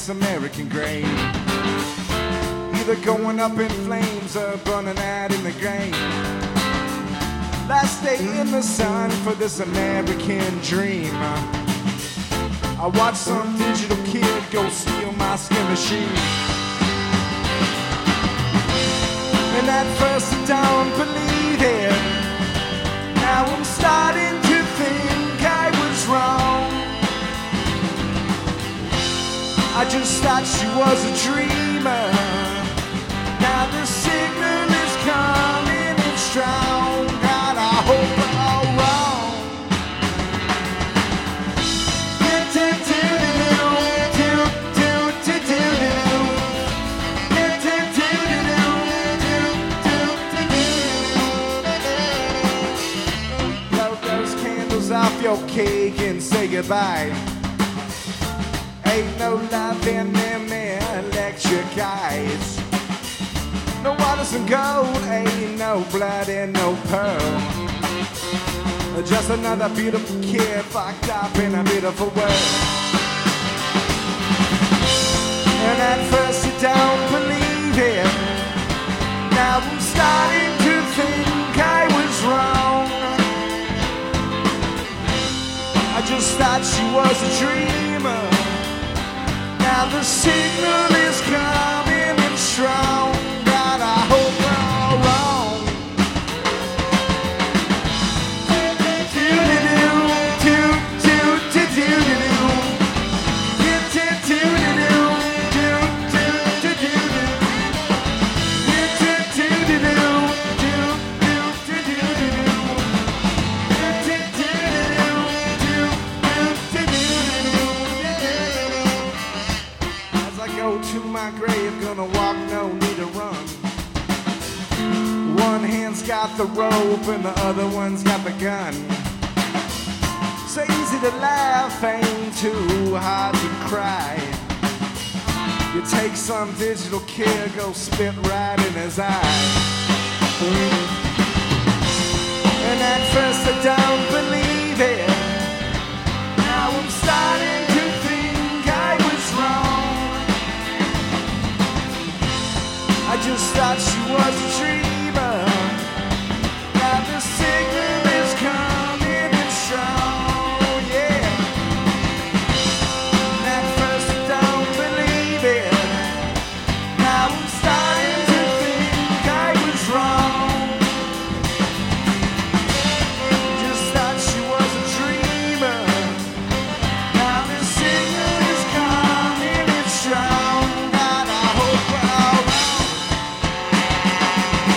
this American grave. Either going up in flames or burning out in the grave. Last day in the sun for this American dream. I watched some digital kid go steal my skin machine. And at first I don't believe it. Now I'm starting to think I was wrong. I just thought she was a dreamer. Now the signal is coming in strong. God, I hope we're all wrong. Blow those candles off your cake and say goodbye. Ain't no love in them electric eyes. No waters and gold, ain't no blood and no pearl. Just another beautiful kid fucked up in a beautiful world. And at first I don't believe it. Now I'm starting to think I was wrong. I just thought she was a dreamer. Now the signal is coming in strong. God, I hope we're all wrong. To my grave, gonna walk, no need to run. One hand's got the rope and the other one's got the gun. So easy to laugh, ain't too hard to cry. You take some digital kid, go spit right in his eye. And at first I don't believe it. Now I'm starting to think I was wrong. I just thought she was a dreamer. Now the signal is coming in strong, yeah. And at first I don't believe it. Now I'm starting to think I was wrong. Just thought she was a dreamer. Now the signal is coming in strong. God, I hope we're all right.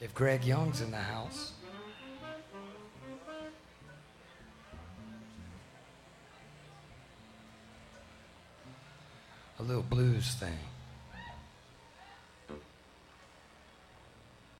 If Greg Young's in the house. A little blues thing.